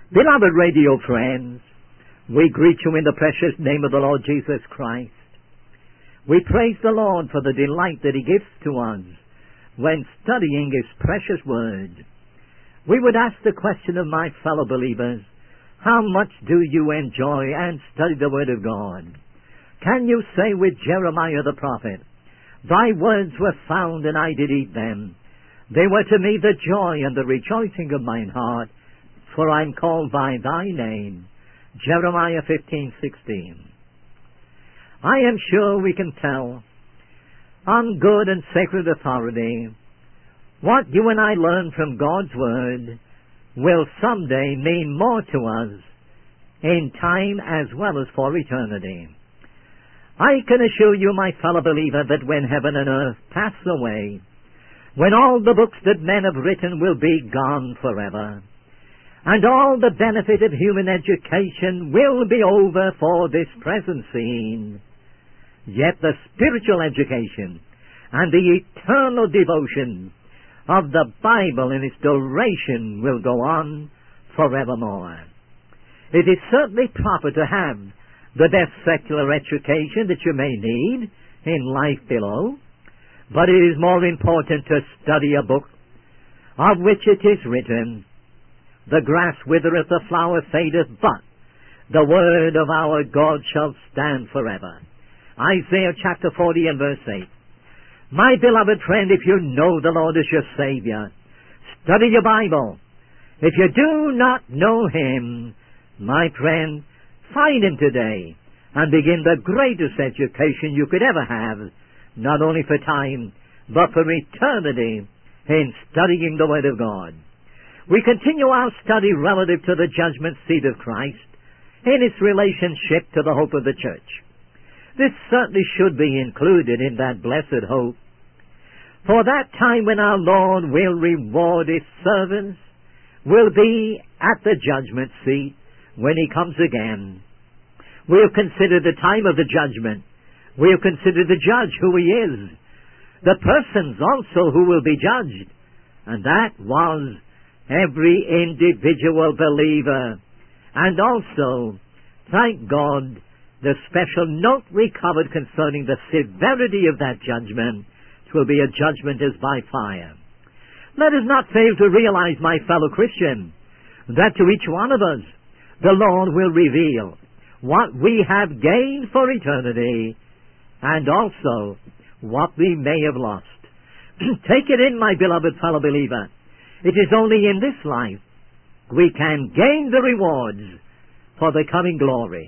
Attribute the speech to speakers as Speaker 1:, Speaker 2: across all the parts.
Speaker 1: Beloved radio friends, we greet you in the precious name of the Lord Jesus Christ. We praise the Lord for the delight that He gives to us when studying His precious Word. We would ask the question of my fellow believers, how much do you enjoy and study the Word of God? Can you say with Jeremiah the prophet, Thy words were found and I did eat them. They were to me the joy and the rejoicing of mine heart, for I am called by thy name. Jeremiah 15:16. I am sure we can tell on good and sacred authority what you and I learn from God's Word will someday mean more to us in time as well as for eternity. I can assure you, my fellow believer, that when heaven and earth pass away, when all the books that men have written will be gone forever, and all the benefit of human education will be over for this present scene, yet the spiritual education and the eternal devotion of the Bible in its duration will go on forevermore. It is certainly proper to have the best secular education that you may need in life below, but it is more important to study a book of which it is written, The grass withereth, the flower fadeth, but the word of our God shall stand forever. Isaiah chapter 40 and verse 8. My beloved friend, if you know the Lord as your Savior, study your Bible. If you do not know Him, my friend, find Him today and begin the greatest education you could ever have, not only for time, but for eternity, in studying the Word of God. We continue our study relative to the judgment seat of Christ in its relationship to the hope of the church. This certainly should be included in that blessed hope. For that time when our Lord will reward His servants will be at the judgment seat when He comes again. We'll consider the time of the judgment. We'll consider the judge, who He is, the persons also who will be judged, and that was every individual believer. And also, thank God, the special note we covered concerning the severity of that judgment. It will be a judgment as by fire. Let us not fail to realize, my fellow Christian, that to each one of us the Lord will reveal what we have gained for eternity and also what we may have lost. Take it in, my beloved fellow believer. It is only in this life we can gain the rewards for the coming glory.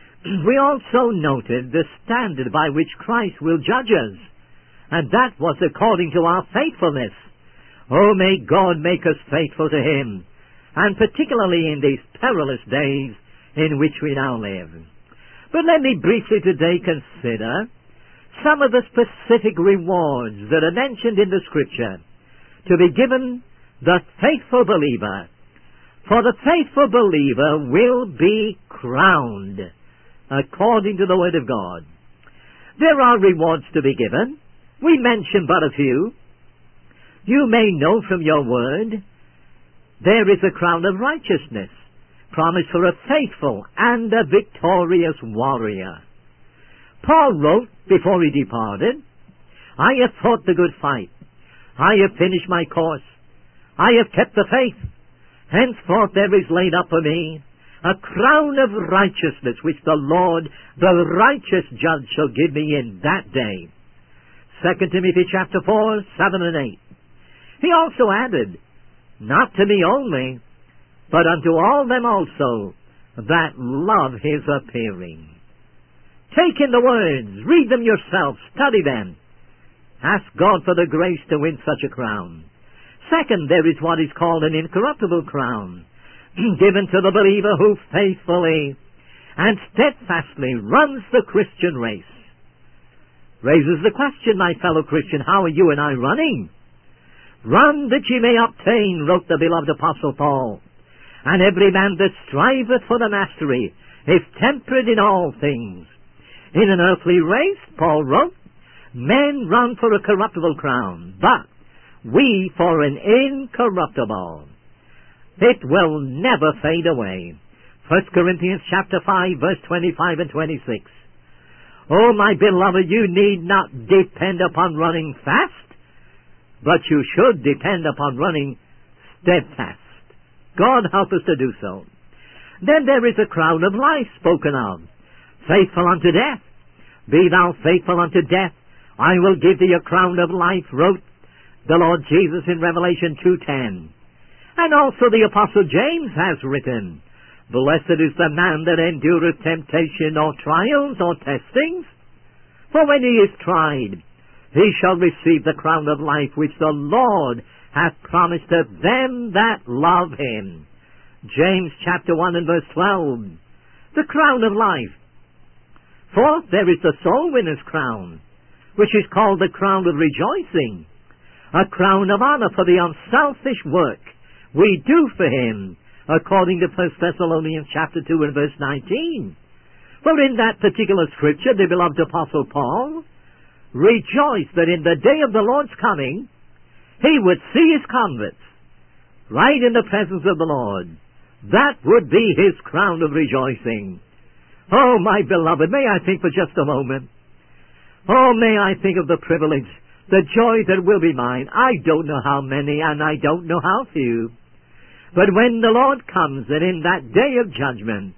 Speaker 1: We also noted the standard by which Christ will judge us, and that was according to our faithfulness. Oh, may God make us faithful to Him, and particularly in these perilous days in which we now live. But let me briefly today consider some of the specific rewards that are mentioned in the Scripture to be given the faithful believer. For the faithful believer will be crowned according to the Word of God. There are rewards to be given. We mention but a few. You may know from your Word there is a crown of righteousness promised for a faithful and a victorious warrior. Paul wrote before he departed, I have fought the good fight. I have finished my course. I have kept the faith. Henceforth there is laid up for me a crown of righteousness, which the Lord, the righteous judge, shall give me in that day. 2 Timothy chapter 4, 7 and 8. He also added, not to me only, but unto all them also that love His appearing. Take in the words, read them yourself, study them. Ask God for the grace to win such a crown. Second, there is what is called an incorruptible crown, given to the believer who faithfully and steadfastly runs the Christian race. Raises the question, my fellow Christian, how are you and I running? Run that ye may obtain, wrote the beloved Apostle Paul. And every man that striveth for the mastery is temperate in all things. In an earthly race, Paul wrote, men run for a corruptible crown, but we for an incorruptible. It will never fade away. 1 Corinthians chapter 5, verse 25 and 26. Oh, my beloved, you need not depend upon running fast, but you should depend upon running steadfast. God help us to do so. Then there is a crown of life spoken of. Faithful unto death. Be thou faithful unto death. I will give thee a crown of life, wrote the Lord Jesus in Revelation 2:10. And also the Apostle James has written, Blessed is the man that endureth temptation or trials or testings, for when he is tried, he shall receive the crown of life which the Lord hath promised to them that love him. James chapter 1 and verse 12. The crown of life. Fourth, there is the soul winner's crown, which is called the crown of rejoicing, a crown of honor for the unselfish work we do for him, according to 1 Thessalonians chapter 2 and verse 19. For in that particular scripture, the beloved Apostle Paul rejoiced that in the day of the Lord's coming, he would see his converts right in the presence of the Lord. That would be his crown of rejoicing. Oh, my beloved, may I think for just a moment. Oh, may I think of the privilege, the joy that will be mine. I don't know how many and I don't know how few. But when the Lord comes, and in that day of judgment,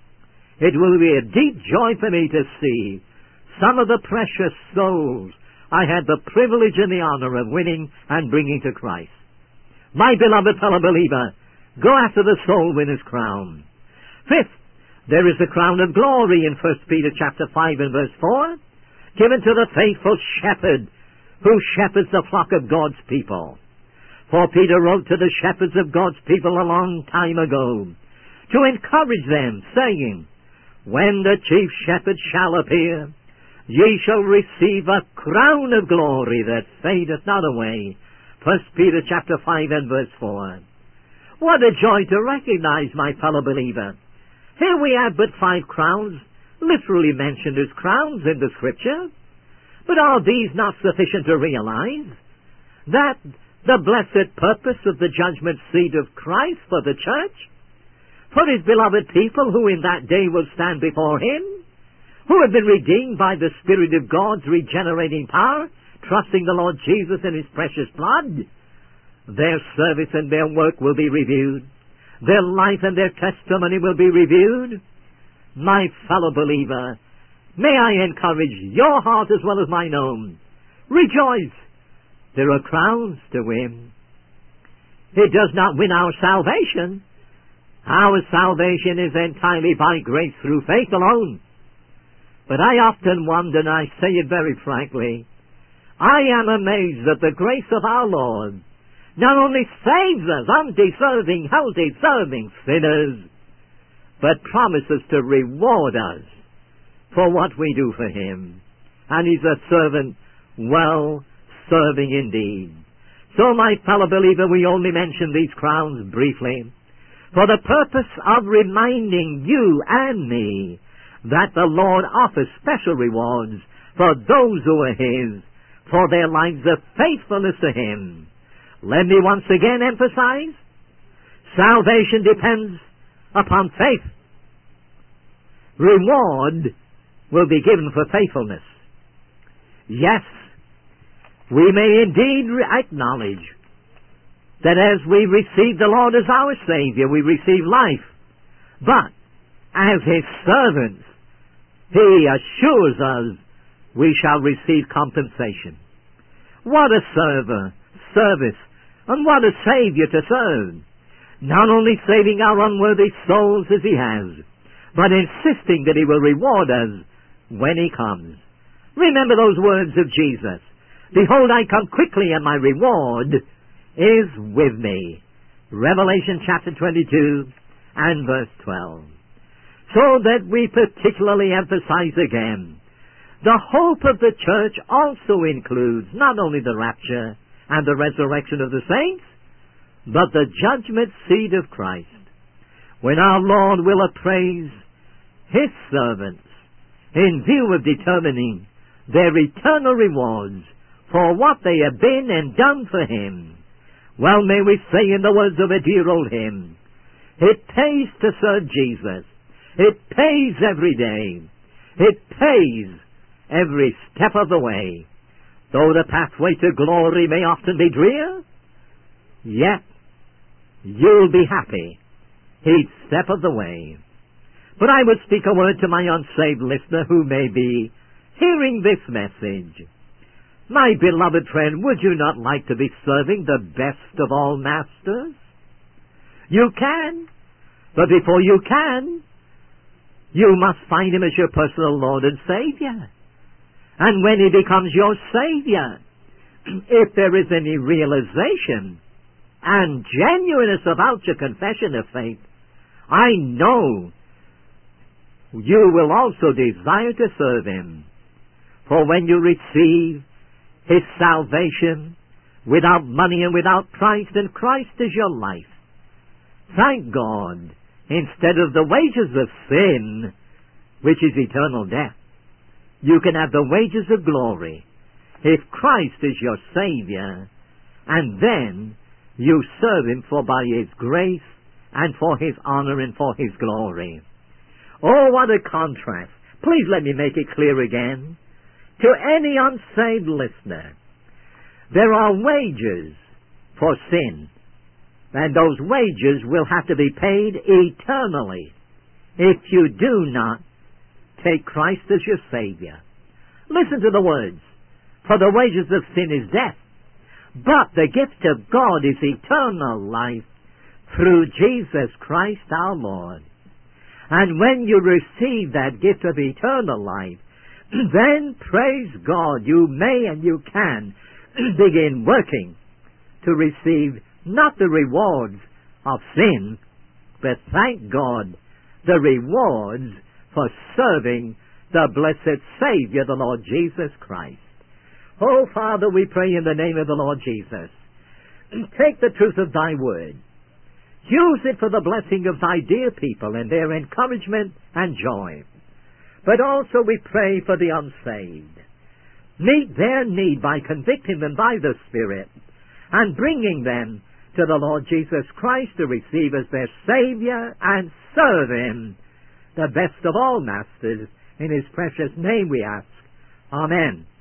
Speaker 1: it will be a deep joy for me to see some of the precious souls I had the privilege and the honor of winning and bringing to Christ. My beloved fellow believer, go after the soul winner's crown. Fifth, there is the crown of glory in 1 Peter chapter 5 and verse 4, given to the faithful shepherd who shepherds the flock of God's people. For Peter wrote to the shepherds of God's people a long time ago to encourage them, saying, When the chief shepherd shall appear, ye shall receive a crown of glory that fadeth not away. 1 Peter chapter 5 and verse 4. What a joy to recognize, my fellow believer. Here we have but 5 crowns, literally mentioned as crowns in the Scripture. But are these not sufficient to realize that the blessed purpose of the judgment seat of Christ for the church, for his beloved people who in that day will stand before him, who have been redeemed by the Spirit of God's regenerating power, trusting the Lord Jesus in his precious blood, their service and their work will be reviewed. Their life and their testimony will be reviewed. My fellow believer, may I encourage your heart as well as mine own. Rejoice! There are crowns to win. It does not win our salvation. Our salvation is entirely by grace through faith alone. But I often wonder, and I say it very frankly, I am amazed that the grace of our Lord not only saves us, undeserving, hell-deserving sinners, but promises to reward us for what we do for him. And he's a servant well serving indeed. So, my fellow believer, we only mention these crowns briefly for the purpose of reminding you and me that the Lord offers special rewards for those who are his, for their lives of faithfulness to him. Let me once again emphasize, salvation depends upon faith. Reward will be given for faithfulness. Yes, we may indeed acknowledge that as we receive the Lord as our Savior, we receive life. But as his servants, he assures us we shall receive compensation. What a service, and what a Savior to serve. Not only saving our unworthy souls as he has, but insisting that he will reward us when he comes. Remember those words of Jesus. Behold, I come quickly, and my reward is with me. Revelation chapter 22 and verse 12. So that we particularly emphasize again, the hope of the church also includes not only the rapture and the resurrection of the saints, but the judgment seat of Christ, when our Lord will appraise his servants in view of determining their eternal rewards for what they have been and done for him. Well, may we say in the words of a dear old hymn, it pays to serve Jesus. It pays every day. It pays every step of the way. Though the pathway to glory may often be drear, yet you'll be happy each step of the way. But I would speak a word to my unsaved listener who may be hearing this message. My beloved friend, would you not like to be serving the best of all masters? You can, but before you can, you must find Him as your personal Lord and Savior. And when He becomes your Savior, if there is any realization and genuineness about your confession of faith, I know you will also desire to serve Him. For when you receive His salvation without money and without Christ, and Christ is your life, thank God, instead of the wages of sin, which is eternal death, you can have the wages of glory if Christ is your Savior, and then you serve Him for by His grace and for His honor and for His glory. Oh, what a contrast. Please let me make it clear again. To any unsaved listener, there are wages for sin, and those wages will have to be paid eternally if you do not take Christ as your Savior. Listen to the words. For the wages of sin is death, but the gift of God is eternal life through Jesus Christ our Lord. And when you receive that gift of eternal life, then, praise God, you may and you can begin working to receive not the rewards of sin, but thank God, the rewards for serving the blessed Savior, the Lord Jesus Christ. Oh, Father, we pray in the name of the Lord Jesus. Take the truth of Thy word. Use it for the blessing of Thy dear people and their encouragement and joy. But also we pray for the unsaved. Meet their need by convicting them by the Spirit and bringing them to the Lord Jesus Christ to receive as their Savior and serve Him, the best of all masters. In His precious name we ask. Amen.